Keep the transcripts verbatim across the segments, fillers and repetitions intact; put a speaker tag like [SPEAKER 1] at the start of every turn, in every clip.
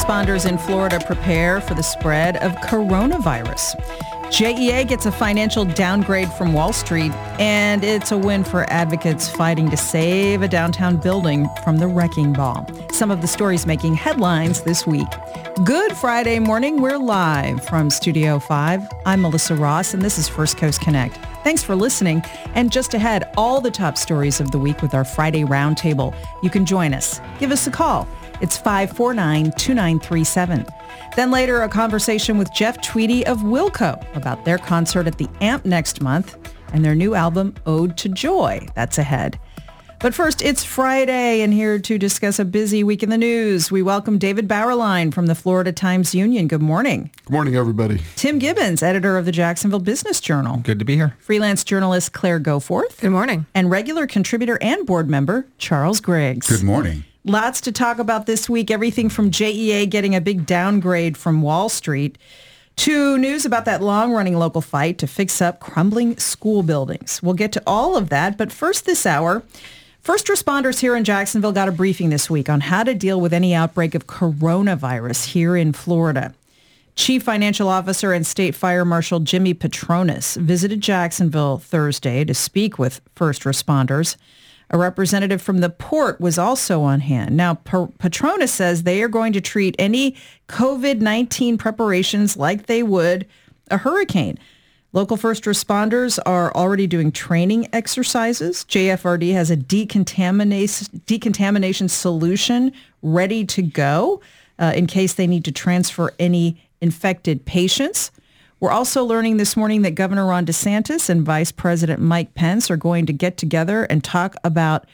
[SPEAKER 1] responders in Florida prepare for the spread of coronavirus. J E A gets a financial downgrade from Wall Street, and it's a win for advocates fighting to save a downtown building from the wrecking ball. Some of the stories making headlines this week. Good Friday morning. We're live from Studio five. I'm Melissa Ross, and this is First Coast Connect. Thanks for listening. And just ahead, all the top stories of the week with our Friday Roundtable. You can join us. Give us a call. It's five four nine, two nine three seven. Then later, a conversation with Jeff Tweedy of Wilco about their concert at the A M P next month and their new album, Ode to Joy. That's ahead. But first, it's Friday, and here to discuss a busy week in the news, we welcome David Bauerlein from the Florida Times-Union. Good morning.
[SPEAKER 2] Good morning, everybody.
[SPEAKER 1] Tim Gibbons, editor of the Jacksonville Business Journal.
[SPEAKER 3] Good to be here.
[SPEAKER 1] Freelance journalist Claire Goforth.
[SPEAKER 4] Good morning.
[SPEAKER 1] And regular contributor and board member Charles Griggs.
[SPEAKER 2] Good morning.
[SPEAKER 1] Lots to talk about this week, everything from J E A getting a big downgrade from Wall Street to news about that long-running local fight to fix up crumbling school buildings. We'll get to all of that, but first this hour, first responders here in Jacksonville got a briefing this week on how to deal with any outbreak of coronavirus here in Florida. Chief Financial Officer and State Fire Marshal Jimmy Patronis visited Jacksonville Thursday to speak with first responders. A representative from the port was also on hand. Now, Patronis says they are going to treat any covid nineteen preparations like they would a hurricane. Local first responders are already doing training exercises. J F R D has a decontamination, decontamination solution ready to go uh, in case they need to transfer any infected patients. We're also learning this morning that Governor Ron DeSantis and Vice President Mike Pence are going to get together and talk about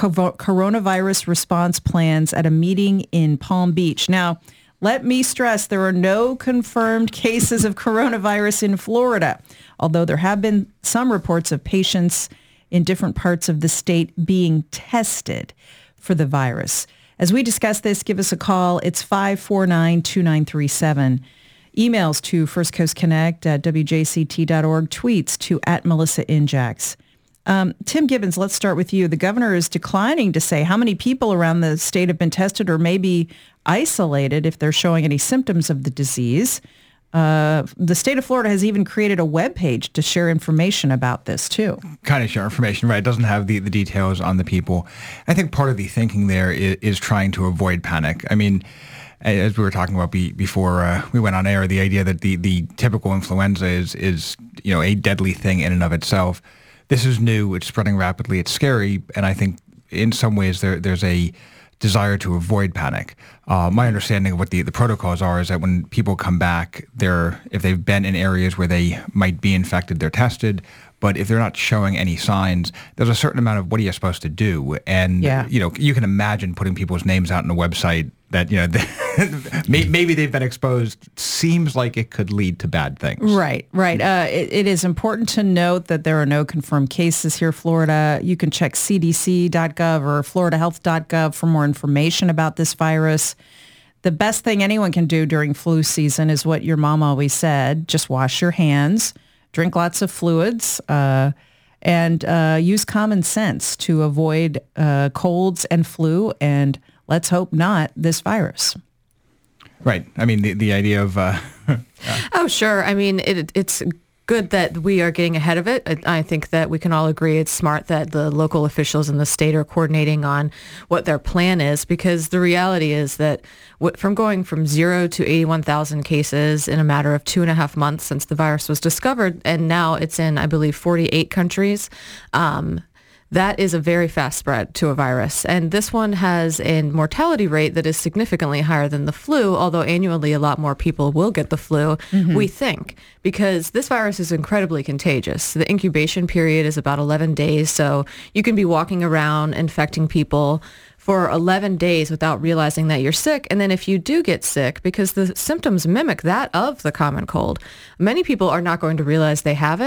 [SPEAKER 1] coronavirus response plans at a meeting in Palm Beach. Now, let me stress, there are no confirmed cases of coronavirus in Florida, although there have been some reports of patients in different parts of the state being tested for the virus. As we discuss this, give us a call. It's five four nine, two nine three seven. Emails to First Coast Connect at W J C T dot org. Tweets to at Melissa Injax. Um, Tim Gibbons, let's start with you. The governor is declining to say how many people around the state have been tested or maybe isolated if they're showing any symptoms of the disease. Uh, the state of Florida has even created a webpage to share information about this, too.
[SPEAKER 3] Kind of share information, right? It doesn't have the, the details on the people. I think part of the thinking there is, is trying to avoid panic. I mean, as we were talking about be, before uh, we went on air, the idea that the, the typical influenza is, is, you know, a deadly thing in and of itself. This is new. It's spreading rapidly. It's scary. And I think in some ways there there's a desire to avoid panic. Uh, my understanding of what the, the protocols are is that when people come back, they're if they've been in areas where they might be infected, they're tested. But if they're not showing any signs, there's a certain amount of what are you supposed to do? And,
[SPEAKER 1] yeah.
[SPEAKER 3] you know, you can imagine putting people's names out on a website that, you know, maybe they've been exposed. Seems like it could lead to bad things.
[SPEAKER 1] Right, right. Uh, it, it is important to note that there are no confirmed cases here in Florida. You can check C D C dot gov or florida health dot gov for more information about this virus. The best thing anyone can do during flu season is what your mom always said. Just wash your hands. Drink lots of fluids, uh, and uh, use common sense to avoid uh, colds and flu, and let's hope not this virus.
[SPEAKER 3] Right. I mean, the, the idea of... Uh,
[SPEAKER 4] oh, sure. I mean, it, it's good that we are getting ahead of it. I, I think that we can all agree it's smart that the local officials in the state are coordinating on what their plan is, because the reality is that w- from going from zero to eighty-one thousand cases in a matter of two and a half months since the virus was discovered, and now it's in, I believe, forty-eight countries, um, that is a very fast spread to a virus. And this one has a mortality rate that is significantly higher than the flu, although annually a lot more people will get the flu, mm-hmm. we think, because this virus is incredibly contagious. The incubation period is about eleven days, so you can be walking around infecting people for eleven days without realizing that you're sick. And then if you do get sick, because the symptoms mimic that of the common cold, many people are not going to realize they have it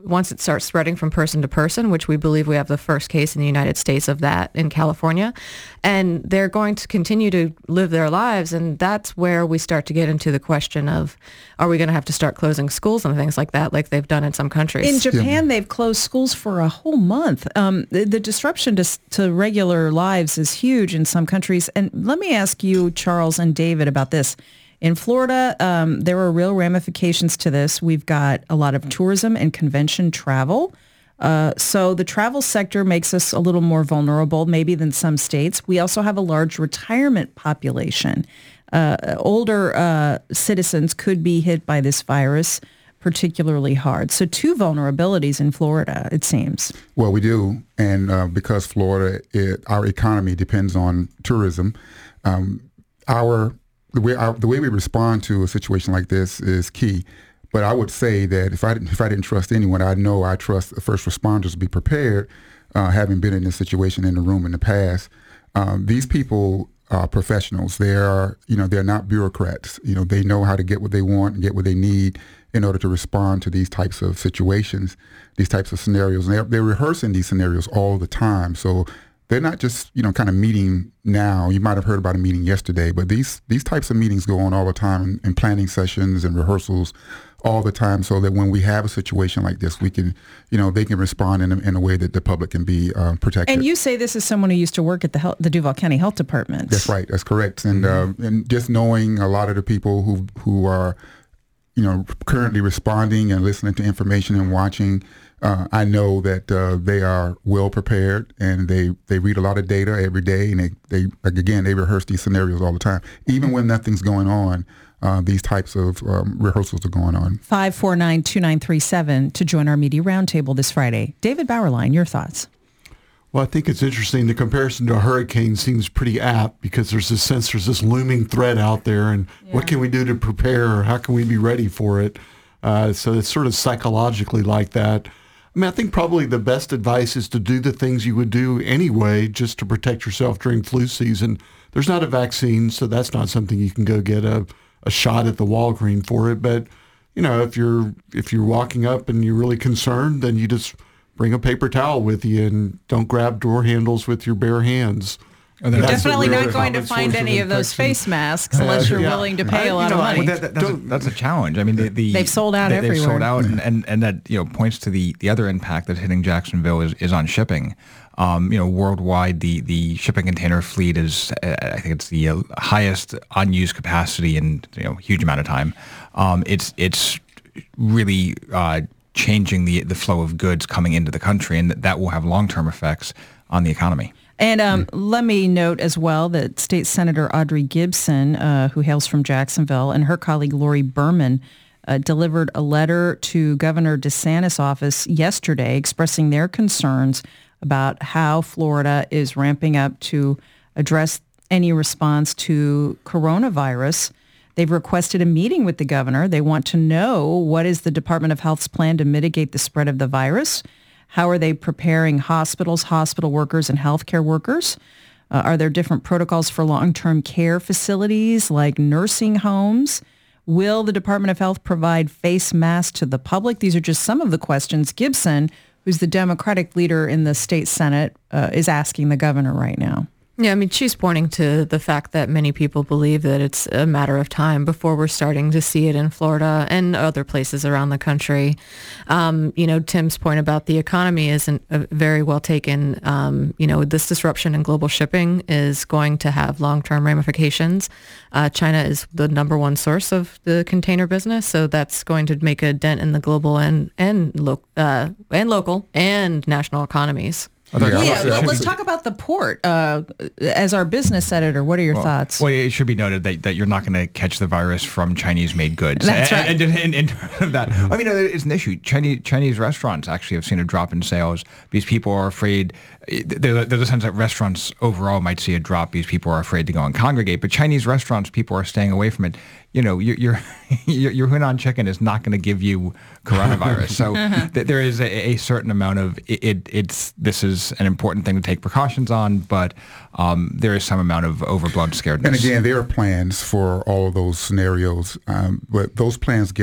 [SPEAKER 4] once it starts spreading from person to person, which we believe we have the first case in the United States of that in California, and they're going to continue to live their lives. And that's where we start to get into the question of, are we going to have to start closing schools and things like that, like they've done in some countries?
[SPEAKER 1] In Japan, yeah. they've closed schools for a whole month. Um, the, the disruption to, to regular lives is huge in some countries. And let me ask you, Charles and David, about this. In Florida, um, there are real ramifications to this. We've got a lot of tourism and convention travel. Uh, so the travel sector makes us a little more vulnerable maybe than some states. We also have a large retirement population. Uh, older uh, citizens could be hit by this virus particularly hard. So two vulnerabilities in Florida, it seems.
[SPEAKER 2] Well, we do. And uh, because Florida, it, our economy depends on tourism, um, our The way, our, the way we respond to a situation like this is key. But I would say that if I didn't, if I didn't trust anyone, I know I trust the first responders to be prepared, uh, having been in this situation in the room in the past. Um, these people are professionals. They are, you know, they're not bureaucrats. You know, they know how to get what they want and get what they need in order to respond to these types of situations, these types of scenarios. And they're, they're rehearsing these scenarios all the time. So they're not just, you know, kind of meeting now. You might have heard about a meeting yesterday, but these these types of meetings go on all the time in, in planning sessions and rehearsals all the time, so that when we have a situation like this, we can, you know, they can respond in a, in a way that the public can be um, protected.
[SPEAKER 1] And you say this is someone who used to work at the health, the Duval County Health Department.
[SPEAKER 2] That's right. That's correct. And mm-hmm. uh, and just knowing a lot of the people who who are, you know, currently responding and listening to information and watching. Uh, I know that uh, they are well prepared, and they, they read a lot of data every day, and they, they like, again, they rehearse these scenarios all the time. Even when nothing's going on, uh, these types of um, rehearsals are going on.
[SPEAKER 1] five four nine, two nine three seven to join our media roundtable this Friday. David Bauerlein, your thoughts?
[SPEAKER 5] Well, I think it's interesting. The comparison to a hurricane seems pretty apt because there's this sense there's this looming threat out there, and yeah. what can we do to prepare, or how can we be ready for it? Uh, so it's sort of psychologically like that. I mean, I think probably the best advice is to do the things you would do anyway just to protect yourself during flu season. There's not a vaccine, so that's not something you can go get a, a shot at the Walgreens for it. But, you know, if you're if you're walking up and you're really concerned, then you just bring a paper towel with you and don't grab door handles with your bare hands.
[SPEAKER 1] You're definitely not going to find any of, of those face masks unless you're yeah. willing to pay a lot I, you know, of money.
[SPEAKER 3] That, that, that's, a, that's a challenge. I mean, the, the,
[SPEAKER 1] they've sold out
[SPEAKER 3] they,
[SPEAKER 1] everywhere.
[SPEAKER 3] They've sold out, and, and, and that you know points to the, the other impact that's hitting Jacksonville is, is on shipping. Um, you know, worldwide, the, the shipping container fleet is, uh, I think it's the uh, highest unused capacity in you know huge amount of time. Um, it's it's really uh, changing the the flow of goods coming into the country, and that will have long term effects on the economy.
[SPEAKER 1] And um, let me note as well that State Senator Audrey Gibson, uh, who hails from Jacksonville, and her colleague Lori Berman uh, delivered a letter to Governor DeSantis' office yesterday expressing their concerns about how Florida is ramping up to address any response to coronavirus. They've requested a meeting with the governor. They want to know what is the Department of Health's plan to mitigate the spread of the virus. How are they preparing hospitals, hospital workers, and healthcare workers? Uh, are there different protocols for long-term care facilities like nursing homes? Will the Department of Health provide face masks to the public? These are just some of the questions Gibson, who's the Democratic leader in the state Senate, uh, is asking the governor right now.
[SPEAKER 4] Yeah, I mean, she's pointing to the fact that many people believe that it's a matter of time before we're starting to see it in Florida and other places around the country. Um, you know, Tim's point about the economy isn't uh, very well taken. Um, you know, this disruption in global shipping is going to have long-term ramifications. Uh, China is the number one source of the container business, so that's going to make a dent in the global and and, lo- uh, and local and national economies.
[SPEAKER 1] Yeah, yeah well, let's talk about the port. Uh, as our business editor, what are your
[SPEAKER 3] well,
[SPEAKER 1] thoughts?
[SPEAKER 3] Well, it should be noted that, that you're not going to catch the virus from Chinese-made goods.
[SPEAKER 1] That's right.
[SPEAKER 3] And, and, and, and that, I mean, it's an issue. Chinese Chinese restaurants actually have seen a drop in sales because people are afraid. There's a sense that restaurants overall might see a drop because people are afraid to go and congregate. But Chinese restaurants, people are staying away from it. You know, your your your Hunan chicken is not going to give you coronavirus. So uh-huh. th- there is a, a certain amount of it, it. It's this is an important thing to take precautions on, but um, there is some amount of overblown scaredness.
[SPEAKER 2] And again, there are plans for all of those scenarios, um, but those plans get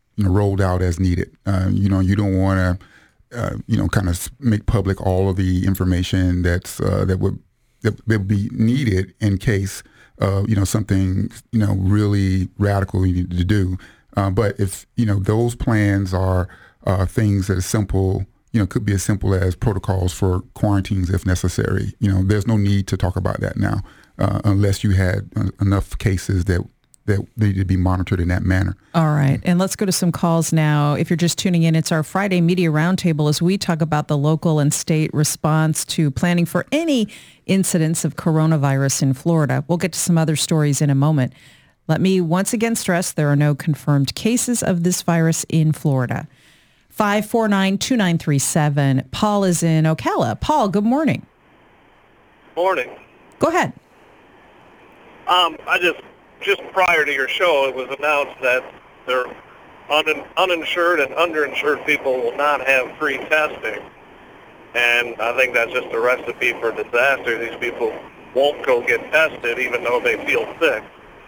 [SPEAKER 2] you know, rolled out as needed. Uh, you know, you don't want to, uh, you know, kind of make public all of the information that's uh, that would that, that would be needed in case uh, you know something you know really radical you need to do. Uh, but if you know those plans are uh, things that are simple, you know, could be as simple as protocols for quarantines if necessary. You know, there's no need to talk about that now uh, unless you had uh, enough cases that that need to be monitored in that manner.
[SPEAKER 1] All right. And let's go to some calls now. If you're just tuning in, it's our Friday Media Roundtable as we talk about the local and state response to planning for any incidents of coronavirus in Florida. We'll get to some other stories in a moment. Let me once again stress there are no confirmed cases of this virus in Florida. five four nine, two nine three seven. Paul is in Ocala. Paul, good morning.
[SPEAKER 6] Morning.
[SPEAKER 1] Go ahead.
[SPEAKER 6] Um, I just, just prior to your show, it was announced that their un- uninsured and underinsured people will not have free testing. And I think that's just a recipe for disaster. These people won't go get tested even though they feel sick.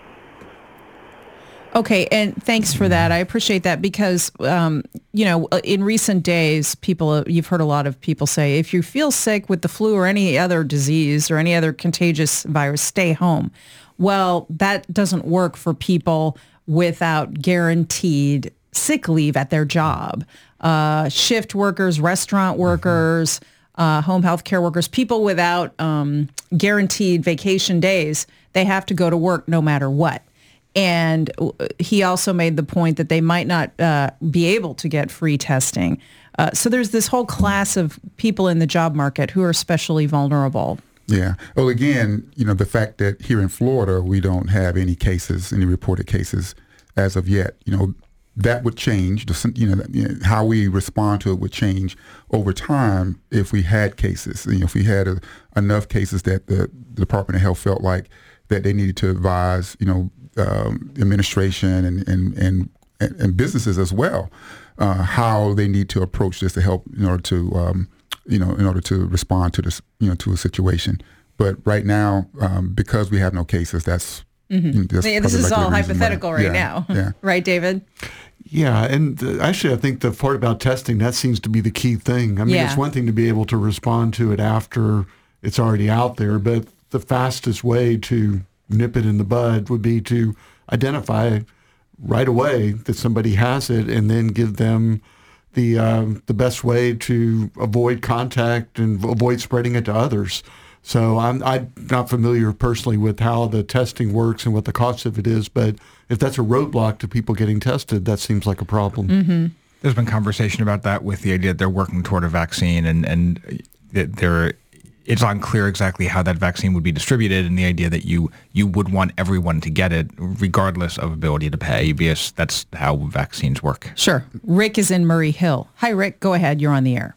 [SPEAKER 1] Okay, and thanks for that. I appreciate that because, um, you know, in recent days, people, you've heard a lot of people say, if you feel sick with the flu or any other disease or any other contagious virus, stay home. Well, that doesn't work for people without guaranteed sick leave at their job. Uh, shift workers, restaurant workers, uh, home health care workers, people without um, guaranteed vacation days, they have to go to work no matter what. And he also made the point that they might not uh, be able to get free testing. Uh, so there's this whole class of people in the job market who are especially vulnerable.
[SPEAKER 2] Yeah. Well, again, you know, the fact that here in Florida, we don't have any cases, any reported cases as of yet, you know, that would change. You know, you know how we respond to it would change over time if we had cases. You know, if we had a, enough cases that the, the Department of Health felt like that they needed to advise, you know, Um, administration and, and, and, and businesses as well, uh, how they need to approach this to help in order to, um, you know, in order to respond to this, you know, to a situation. But right now, um, because we have no cases, that's,
[SPEAKER 1] mm-hmm.
[SPEAKER 2] you know, that's
[SPEAKER 1] this is all hypothetical
[SPEAKER 2] why.
[SPEAKER 1] right
[SPEAKER 2] yeah,
[SPEAKER 1] now,
[SPEAKER 2] yeah.
[SPEAKER 1] Right, David?
[SPEAKER 5] Yeah, and uh, actually, I think the part about testing, that seems to be the key thing. I mean,
[SPEAKER 1] yeah.
[SPEAKER 5] It's one thing to be able to respond to it after it's already out there, but the fastest way to nip it in the bud would be to identify right away that somebody has it and then give them the um, the best way to avoid contact and avoid spreading it to others. So I'm, I'm not familiar personally with how the testing works and what the cost of it is, but if that's a roadblock to people getting tested, that seems like a problem.
[SPEAKER 1] Mm-hmm.
[SPEAKER 3] There's been conversation about that with the idea that they're working toward a vaccine and, and that they're it's unclear exactly how that vaccine would be distributed, and the idea that you you would want everyone to get it regardless of ability to pay, because that's how vaccines work.
[SPEAKER 1] Sure. Rick is in Murray Hill. Hi, Rick. Go ahead. You're on the air.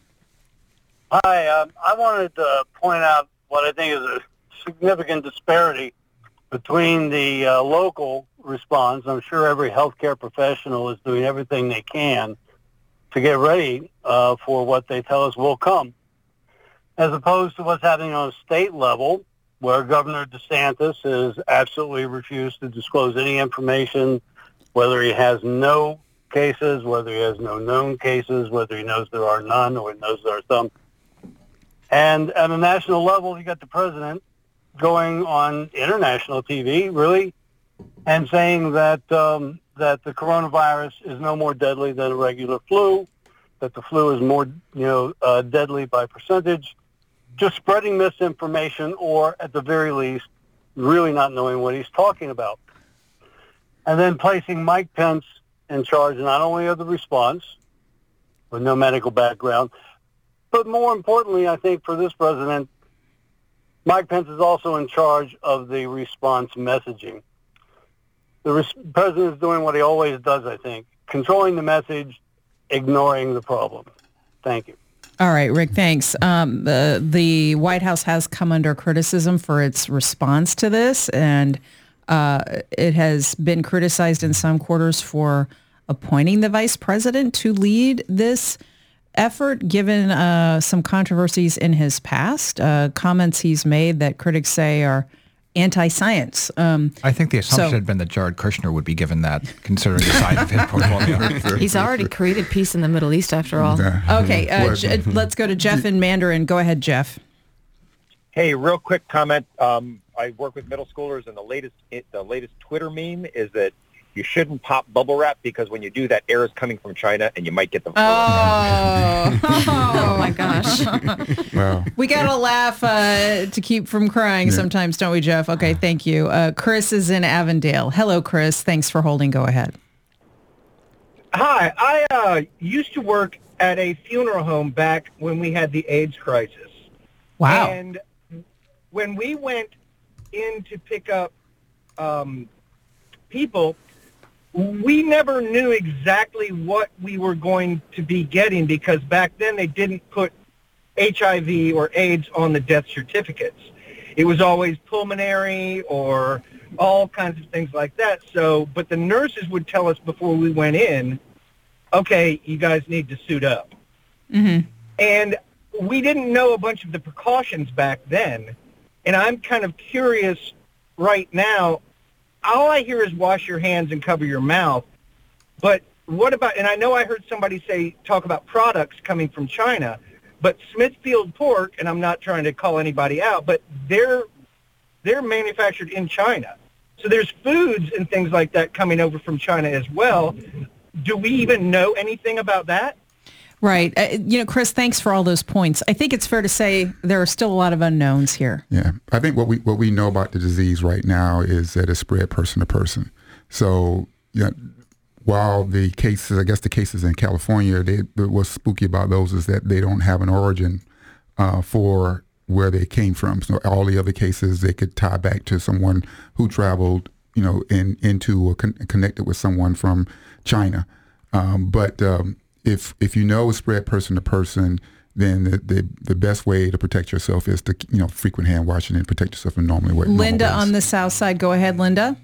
[SPEAKER 7] Hi. Um, I wanted to point out what I think is a significant disparity between the uh, local response. I'm sure every healthcare professional is doing everything they can to get ready uh, for what they tell us will come, as opposed to what's happening on a state level, where Governor DeSantis has absolutely refused to disclose any information, whether he has no cases, whether he has no known cases, whether he knows there are none or he knows there are some. And at a national level, you got the president going on international T V, really, and saying that um, that the coronavirus is no more deadly than a regular flu, that the flu is more, you know, uh, deadly by percentage. Just spreading misinformation, or at the very least, really not knowing what he's talking about. And then placing Mike Pence in charge not only of the response, with no medical background, but more importantly, I think for this president, Mike Pence is also in charge of the response messaging. The res- president is doing what he always does, I think, controlling the message, ignoring the problem. Thank you.
[SPEAKER 1] All right, Rick, thanks. Um, the, the White House has come under criticism for its response to this, and uh, it has been criticized in some quarters for appointing the vice president to lead this effort, given uh, some controversies in his past, uh, comments he's made that critics say are anti-science. Um,
[SPEAKER 3] I think the assumption
[SPEAKER 1] so,
[SPEAKER 3] had been that Jared Kushner would be given that, considering the size of his portfolio.
[SPEAKER 4] He's already created peace in the Middle East, after all.
[SPEAKER 1] Okay, uh, J- let's go to Jeff in Mandarin. Go ahead, Jeff.
[SPEAKER 8] Hey, real quick comment. Um, I work with middle schoolers, and the latest it, the latest Twitter meme is that you shouldn't pop bubble wrap because when you do, that air is coming from China, and you might get the.
[SPEAKER 1] Oh,
[SPEAKER 4] oh my gosh!
[SPEAKER 2] Wow.
[SPEAKER 1] We gotta laugh uh, to keep from crying
[SPEAKER 2] Yeah.
[SPEAKER 1] sometimes, don't we, Jeff? Okay, thank you. Uh, Chris is in Avondale. Hello, Chris. Thanks for holding. Go ahead.
[SPEAKER 9] Hi, I uh, used to work at a funeral home back when we had the AIDS crisis.
[SPEAKER 1] Wow.
[SPEAKER 9] And when we went in to pick up um, people, we never knew exactly what we were going to be getting because back then they didn't put H I V or AIDS on the death certificates. It was always pulmonary or all kinds of things like that. So, but the nurses would tell us before we went in, okay, you guys need to suit up.
[SPEAKER 1] Mm-hmm.
[SPEAKER 9] And we didn't know a bunch of the precautions back then. And I'm kind of curious right now, all I hear is wash your hands and cover your mouth. But what about, and I know I heard somebody say, talk about products coming from China, but Smithfield Pork, and I'm not trying to call anybody out, but they're, they're manufactured in China. So there's foods and things like that coming over from China as well. Do we even know anything about that?
[SPEAKER 1] Right. Uh, you know, Chris, thanks for all those points. I think it's fair to say there are still a lot of unknowns here.
[SPEAKER 2] Yeah, I think what we what we know about the disease right now is that it's spread person to person. So, yeah, while the cases, I guess the cases in California, they, what's spooky about those is that they don't have an origin uh, for where they came from. So all the other cases, they could tie back to someone who traveled, you know, in into or con- connected with someone from China. Um, but um, if if you know it's spread person to person, then the, the the best way to protect yourself is to, you know, frequent hand washing and protect yourself in normally way.
[SPEAKER 1] Linda on the south side. Go ahead, Linda.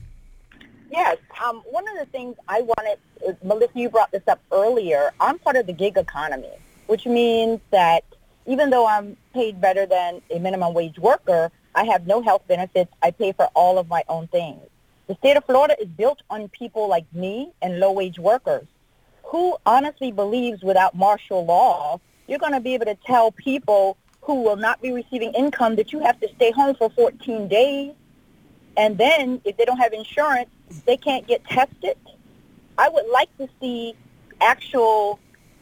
[SPEAKER 10] Yes. Um, one of the things I wanted, is, Melissa, you brought this up earlier. I'm part of the gig economy, which means that even though I'm paid better than a minimum wage worker, I have no health benefits. I pay for all of my own things. The state of Florida is built on people like me and low-wage workers. Who honestly believes without martial law, you're going to be able to tell people who will not be receiving income that you have to stay home for fourteen days? And then if they don't have insurance, they can't get tested? I would like to see actual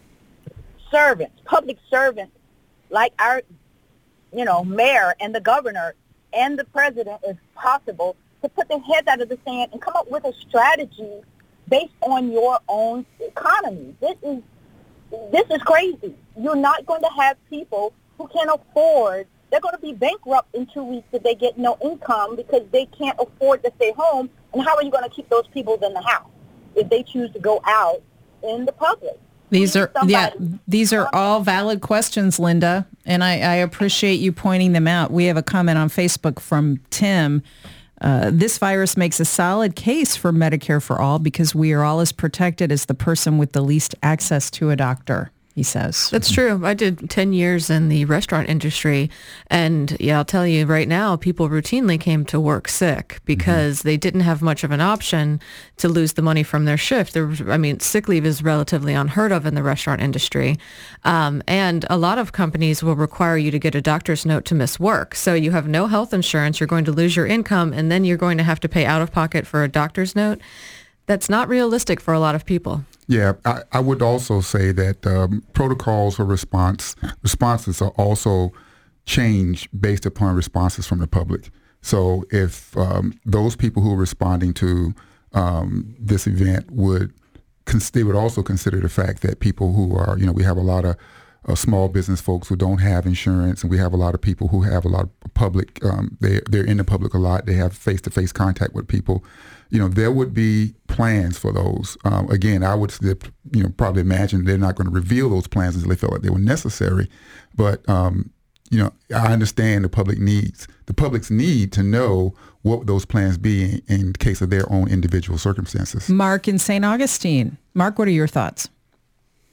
[SPEAKER 10] servants, public servants, like our, you know, mayor and the governor and the president, if possible, to put their heads out of the sand and come up with a strategy based on your own economy. This is this is crazy. You're not going to have people who can't afford. They're going to be bankrupt in two weeks if they get no income because they can't afford to stay home. And how are you going to keep those people in the house if they choose to go out in the public?
[SPEAKER 1] These are
[SPEAKER 10] Somebody-
[SPEAKER 1] yeah. These are all valid questions, Linda, and I, I appreciate you pointing them out. We have a comment on Facebook from Tim. Uh, this virus makes a solid case for Medicare for all because we are all as protected as the person with the least access to a doctor, he says.
[SPEAKER 4] That's true. I did ten years in the restaurant industry, and yeah, I'll tell you right now, people routinely came to work sick because mm-hmm. they didn't have much of an option to lose the money from their shift. There, I mean, sick leave is relatively unheard of in the restaurant industry, um, and a lot of companies will require you to get a doctor's note to miss work. So you have no health insurance, you're going to lose your income, and then you're going to have to pay out of pocket for a doctor's note. That's not realistic for a lot of people.
[SPEAKER 2] Yeah, I, I would also say that um, protocols or response responses are also changed based upon responses from the public. So if um, those people who are responding to um, this event would, cons- they would also consider the fact that people who are, you know, we have a lot of uh, small business folks who don't have insurance, and we have a lot of people who have a lot of public, um, they, they're in the public a lot, they have face-to-face contact with people. You know, there would be plans for those. Um, again, I would, you know, probably imagine they're not going to reveal those plans until they felt like they were necessary. But, um, you know, I understand the public needs, the public's need to know what those plans be in, in case of their own individual circumstances.
[SPEAKER 1] Mark in Saint Augustine. Mark, what are your thoughts?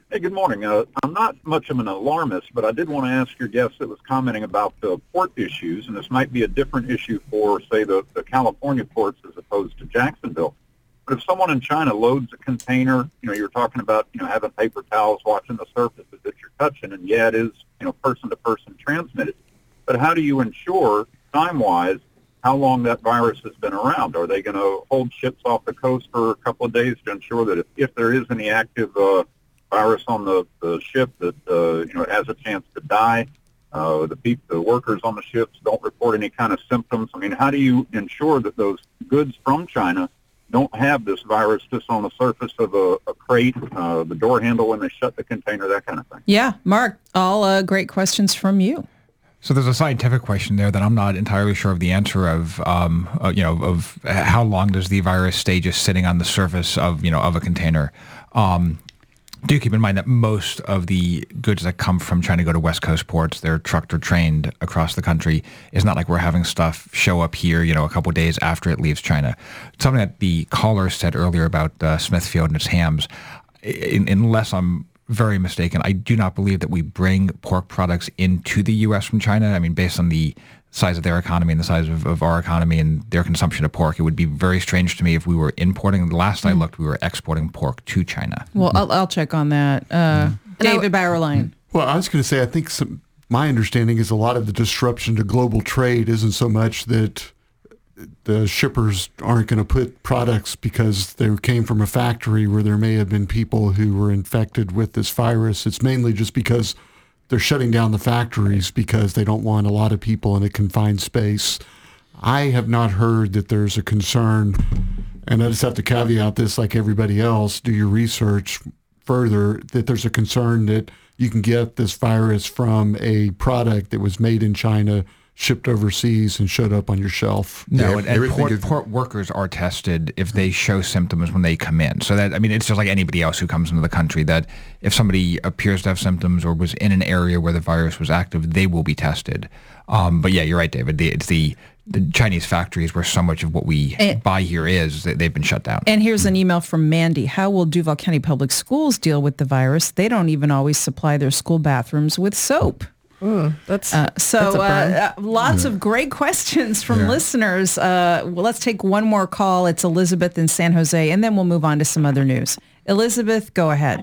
[SPEAKER 11] Hey, good morning. Uh, I'm not much of an alarmist, but I did want to ask your guest that was commenting about the port issues, and this might be a different issue for, say, the, the California ports as opposed to Jacksonville. But if someone in China loads a container, you know, you're talking about, you know, having paper towels watching the surfaces that you're touching, and yeah, it is, you know, person-to-person transmitted. But how do you ensure, time-wise, how long that virus has been around? Are they going to hold ships off the coast for a couple of days to ensure that if, if there is any active uh, virus on the, the ship, that uh, you know, it has a chance to die? Uh, the people, the workers on the ships don't report any kind of symptoms. I mean, how do you ensure that those goods from China don't have this virus just on the surface of a, a crate, uh, the door handle when they shut the container, that kind of thing?
[SPEAKER 1] Yeah, Mark, all uh, great questions from you.
[SPEAKER 3] So there's a scientific question there that I'm not entirely sure of the answer of, um, uh, you know, of how long does the virus stay just sitting on the surface of, you know, of a container. Um, do keep in mind that most of the goods that come from China go to West Coast ports. They're trucked or trained across the country. It's not like we're having stuff show up here, you know, a couple of days after it leaves China. Something that the caller said earlier about uh, Smithfield and its hams, in, unless I'm very mistaken, I do not believe that we bring pork products into the U S from China. I mean, based on the size of their economy and the size of, of our economy and their consumption of pork, it would be very strange to me if we were importing. The last mm. I looked, we were exporting pork to China.
[SPEAKER 1] Well, I'll, I'll check on that. Uh, mm. David Bauerlein.
[SPEAKER 5] Well, I was going to say, I think some, my understanding is a lot of the disruption to global trade isn't so much that the shippers aren't going to put products because they came from a factory where there may have been people who were infected with this virus. It's mainly just because they're shutting down the factories because they don't want a lot of people in a confined space. I have not heard that there's a concern, and I just have to caveat this like everybody else, do your research further, that there's a concern that you can get this virus from a product that was made in China, shipped overseas, and showed up on your shelf.
[SPEAKER 3] No, yeah, and, and port, is, port workers are tested if they show symptoms when they come in. So that, I mean, it's just like anybody else who comes into the country, that if somebody appears to have symptoms or was in an area where the virus was active, they will be tested. Um, but yeah, you're right, David. The, it's the, the Chinese factories where so much of what we and, buy here is, they've been shut down.
[SPEAKER 1] And here's an email from Mandy. How will Duval County Public Schools deal with the virus? They don't even always supply their school bathrooms with soap.
[SPEAKER 4] Ooh, that's
[SPEAKER 1] uh, so
[SPEAKER 4] that's
[SPEAKER 1] uh, uh, lots yeah. of great questions from yeah. listeners. Uh, well, let's take one more call. It's Elizabeth in San Jose, and then we'll move on to some other news. Elizabeth, go ahead.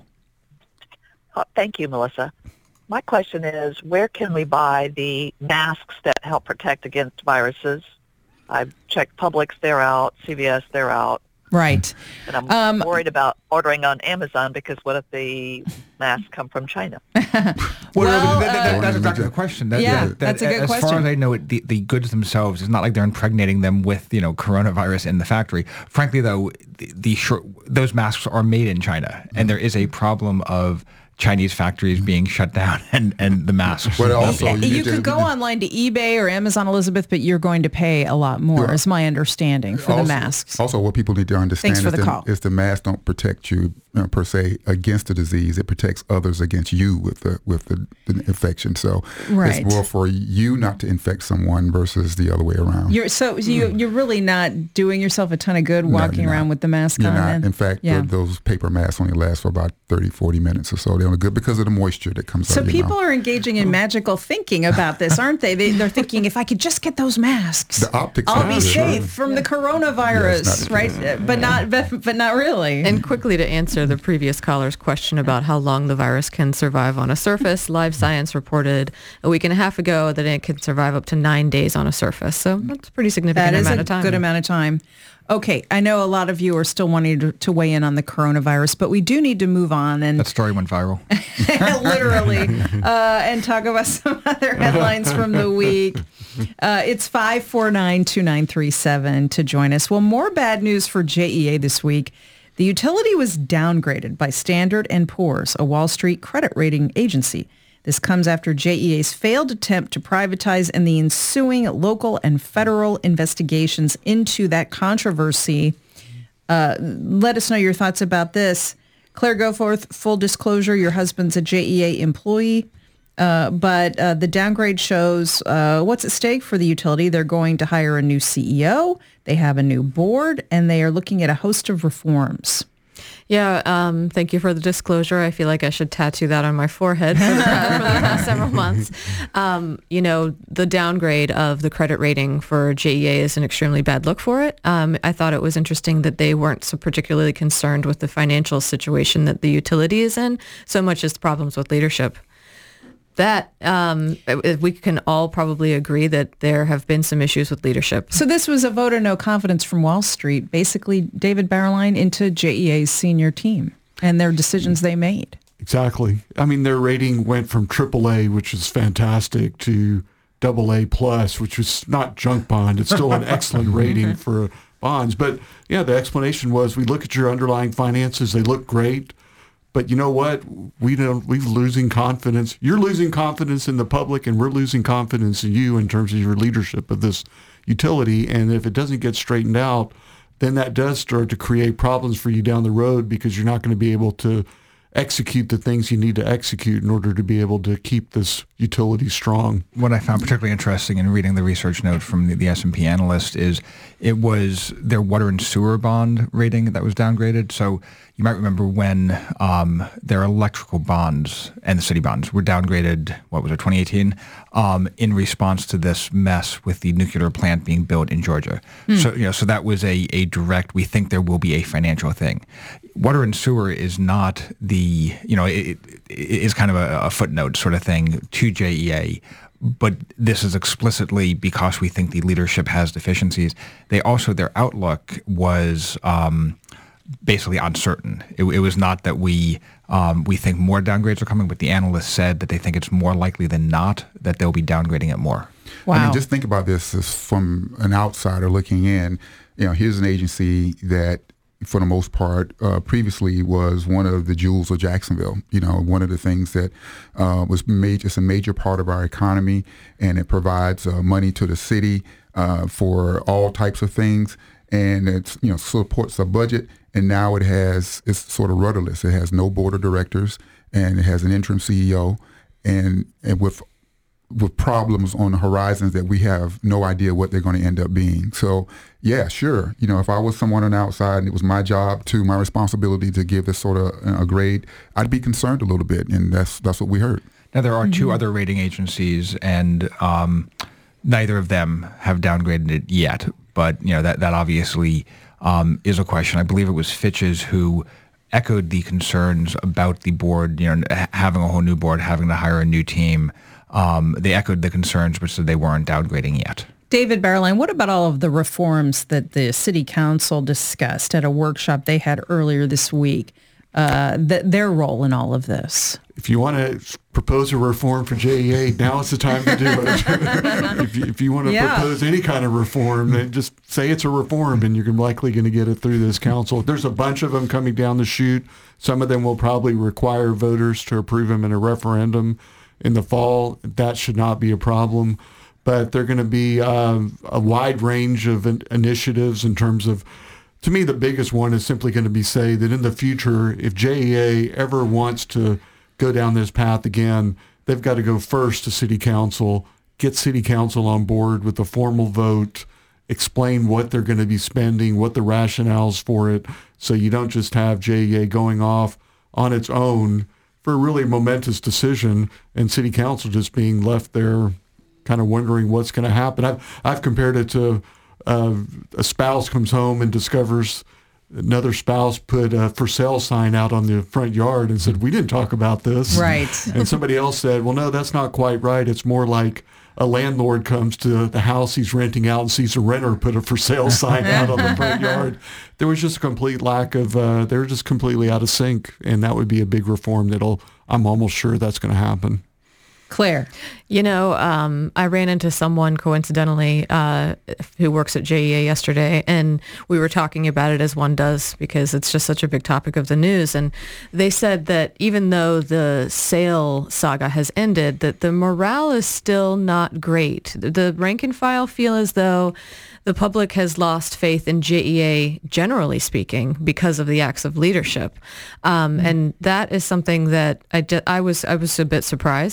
[SPEAKER 12] Oh, thank you, Melissa. My question is, where can we buy the masks that help protect against viruses? I've checked Publix, they're out. C V S, they're out.
[SPEAKER 1] Right.
[SPEAKER 12] And I'm
[SPEAKER 1] um,
[SPEAKER 12] worried about ordering on Amazon because what if the masks come from China?
[SPEAKER 3] well, well that, that, uh, that's exactly the question. That,
[SPEAKER 1] yeah,
[SPEAKER 3] that,
[SPEAKER 1] that's a good
[SPEAKER 3] as
[SPEAKER 1] question.
[SPEAKER 3] As far as I know, it, the, the goods themselves, it's not like they're impregnating them with, you know, coronavirus in the factory. Frankly, though, the, the short, those masks are made in China, and there is a problem of Chinese factories being shut down and, and the masks.
[SPEAKER 2] But also,
[SPEAKER 1] you, you could go online to eBay or Amazon, Elizabeth, but you're going to pay a lot more, yeah. is my understanding, for
[SPEAKER 2] also,
[SPEAKER 1] the masks.
[SPEAKER 2] Also, what people need to understand
[SPEAKER 1] Thanks for
[SPEAKER 2] is,
[SPEAKER 1] the
[SPEAKER 2] the,
[SPEAKER 1] call.
[SPEAKER 2] is the mask don't protect you uh, per se against the disease. It protects others against you with the with the, the infection. So
[SPEAKER 1] right.
[SPEAKER 2] it's more for you not to infect someone versus the other way around.
[SPEAKER 1] You're so you you're really not doing yourself a ton of good walking
[SPEAKER 2] no,
[SPEAKER 1] around
[SPEAKER 2] not.
[SPEAKER 1] with the mask
[SPEAKER 2] you're
[SPEAKER 1] on.
[SPEAKER 2] Not.
[SPEAKER 1] And,
[SPEAKER 2] In fact,
[SPEAKER 1] yeah.
[SPEAKER 2] the, those paper masks only last for about thirty, forty minutes or so. They're only good because of the moisture that comes
[SPEAKER 1] so
[SPEAKER 2] out of your
[SPEAKER 1] people
[SPEAKER 2] mouth.
[SPEAKER 1] Are engaging in magical thinking about this, aren't they? they? They're thinking, if I could just get those masks,
[SPEAKER 2] the optics
[SPEAKER 1] I'll be safe
[SPEAKER 2] right.
[SPEAKER 1] from the coronavirus,
[SPEAKER 2] yeah,
[SPEAKER 1] right? Yeah. But not, but, but not really.
[SPEAKER 4] And quickly to answer the previous caller's question about how long the virus can survive on a surface, Live Science reported a week and a half ago that it can survive up to nine days on a surface. So that's a pretty significant
[SPEAKER 1] that is
[SPEAKER 4] amount
[SPEAKER 1] a
[SPEAKER 4] of time.
[SPEAKER 1] Good amount of time. Okay, I know a lot of you are still wanting to, to weigh in on the coronavirus, but we do need to move on. And
[SPEAKER 3] that story went viral.
[SPEAKER 1] Literally. uh, and talk about some other headlines from the week. Uh, it's five four nine, two nine three seven to join us. Well, more bad news for J E A this week. The utility was downgraded by Standard and Poor's, a Wall Street credit rating agency. This comes after J E A's failed attempt to privatize and the ensuing local and federal investigations into that controversy. Uh, let us know your thoughts about this. Claire Goforth, full disclosure, your husband's a J E A employee, uh, but uh, the downgrade shows uh, what's at stake for the utility. They're going to hire a new C E O, they have a new board, and they are looking at a host of reforms.
[SPEAKER 4] Yeah, um, thank you for the disclosure. I feel like I should tattoo that on my forehead for the, for the past several months. Um, you know, the downgrade of the credit rating for J E A is an extremely bad look for it. Um, I thought it was interesting that they weren't so particularly concerned with the financial situation that the utility is in, so much as the problems with leadership. That um, we can all probably agree that there have been some issues with leadership.
[SPEAKER 1] So this was a vote of no confidence from Wall Street, basically David Bauerlein into J E A's senior team and their decisions they made.
[SPEAKER 5] Exactly. I mean, their rating went from triple A, which is fantastic, to double A plus, which is not junk bond. It's still an excellent rating for bonds. But yeah, the explanation was we look at your underlying finances, they look great. But you know what? We don't. We're losing confidence. You're losing confidence in the public, and we're losing confidence in you in terms of your leadership of this utility. And if it doesn't get straightened out, then that does start to create problems for you down the road because you're not going to be able to execute the things you need to execute in order to be able to keep this utility strong.
[SPEAKER 3] What I found particularly interesting in reading the research note from the, the S and P analyst is it was their water and sewer bond rating that was downgraded. So you might remember when um, their electrical bonds and the city bonds were downgraded, what was it, twenty eighteen, um, in response to this mess with the nuclear plant being built in Georgia. Mm. So, you know, so that was a, a direct, we think there will be a financial thing. Water and sewer is not the, you know, it, it is kind of a, a footnote sort of thing to J E A. But this is explicitly because we think the leadership has deficiencies. They also, their outlook was um, basically uncertain. It, it was not that we um, we think more downgrades are coming, but the analysts said that they think it's more likely than not that they'll be downgrading it more.
[SPEAKER 1] Wow.
[SPEAKER 2] I mean, just think about this as from an outsider looking in. You know, here's an agency that, for the most part, uh, previously was one of the jewels of Jacksonville. You know, one of the things that uh, was major, it's a major part of our economy, and it provides uh, money to the city uh, for all types of things, and it's, you know, supports the budget. And now it has, it's sort of rudderless. It has no board of directors, and it has an interim C E O, and, and with with problems on the horizons that we have no idea what they're going to end up being. So, yeah, sure. You know, if I was someone on the outside and it was my job to, my responsibility to give this sort of a grade, I'd be concerned a little bit, and that's that's what we heard.
[SPEAKER 3] Now, there are mm-hmm. two other rating agencies, and um, neither of them have downgraded it yet. But, you know, that, that obviously um, is a question. I believe it was Fitch's who echoed the concerns about the board, you know, having a whole new board, having to hire a new team. Um, they echoed the concerns, but said they weren't downgrading yet.
[SPEAKER 1] David Bauerlein, what about all of the reforms that the city council discussed at a workshop they had earlier this week? Uh, th- their role in all of this?
[SPEAKER 5] If you want to propose a reform for J E A, now is the time to do it. if, you, if you want to yeah. propose any kind of reform, then just say it's a reform, and you're likely going to get it through this council. There's a bunch of them coming down the chute. Some of them will probably require voters to approve them in a referendum in the fall. That should not be a problem. But they're going to be um, a wide range of in- initiatives in terms of, to me, the biggest one is simply going to be say that in the future, if J E A ever wants to go down this path again, they've got to go first to city council, get city council on board with a formal vote, explain what they're going to be spending, what the rationales for it, so you don't just have J E A going off on its own for a really momentous decision and city council just being left there kind of wondering what's going to happen. I've, I've compared it to uh, a spouse comes home and discovers another spouse put a for sale sign out on the front yard and said, we didn't talk about this.
[SPEAKER 1] Right.
[SPEAKER 5] And somebody else said, well, no, that's not quite right. It's more like a landlord comes to the house he's renting out and sees a renter put a for sale sign out on the front yard. There was just a complete lack of, uh, they were just completely out of sync. And that would be a big reform that'll, I'm almost sure that's going to happen.
[SPEAKER 1] Claire.
[SPEAKER 4] You know, um, I ran into someone coincidentally uh, who works at J E A yesterday, and we were talking about it as one does because it's just such a big topic of the news. And they said that even though the sale saga has ended, that the morale is still not great. The rank and file feel as though the public has lost faith in J E A, generally speaking, because of the acts of leadership. Um, mm-hmm. And that is something that I, I was I was a bit surprised, honestly.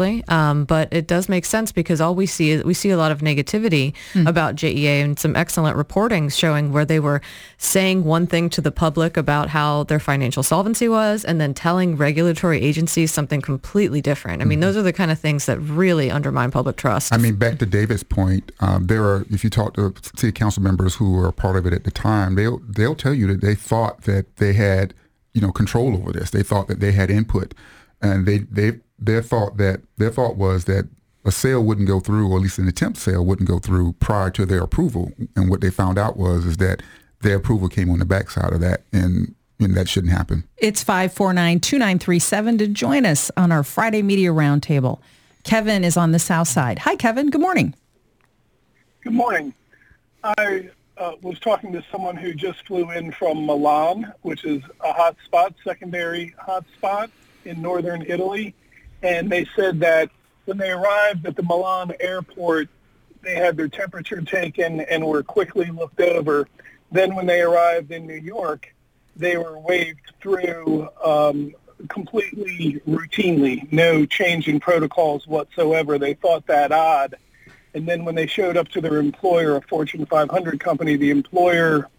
[SPEAKER 4] necessarily, um, but it does make sense because all we see is we see a lot of negativity mm. about J E A and some excellent reporting showing where they were saying one thing to the public about how their financial solvency was and then telling regulatory agencies something completely different. I mean, mm-hmm. those are the kind of things that really undermine public trust.
[SPEAKER 2] I mean, back to David's point, um, there are, if you talk to city council members who were a part of it at the time, they'll, they'll tell you that they thought that they had, you know, control over this. They thought that they had input. And they, they, their thought that their thought was that a sale wouldn't go through, or at least an attempt sale wouldn't go through prior to their approval. And what they found out was is that their approval came on the backside of that, and, and that shouldn't happen.
[SPEAKER 1] It's five four nine, two nine three seven to join us on our Friday Media Roundtable. Kevin is on the south side. Hi, Kevin. Good morning.
[SPEAKER 13] Good morning. I uh, was talking to someone who just flew in from Milan, which is a hot spot, secondary hot spot in northern Italy, and they said that when they arrived at the Milan airport, they had their temperature taken and were quickly looked over. Then when they arrived in New York, they were waved through um, completely routinely, no change in protocols whatsoever. They thought that odd. And then when they showed up to their employer, a Fortune five hundred company, the employer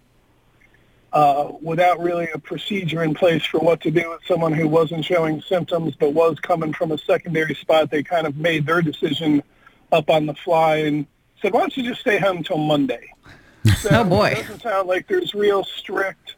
[SPEAKER 13] Uh, without really a procedure in place for what to do with someone who wasn't showing symptoms but was coming from a secondary spot, they kind of made their decision up on the fly and said, why don't you just stay home till Monday? So
[SPEAKER 1] oh, boy.
[SPEAKER 13] It doesn't sound like there's real strict.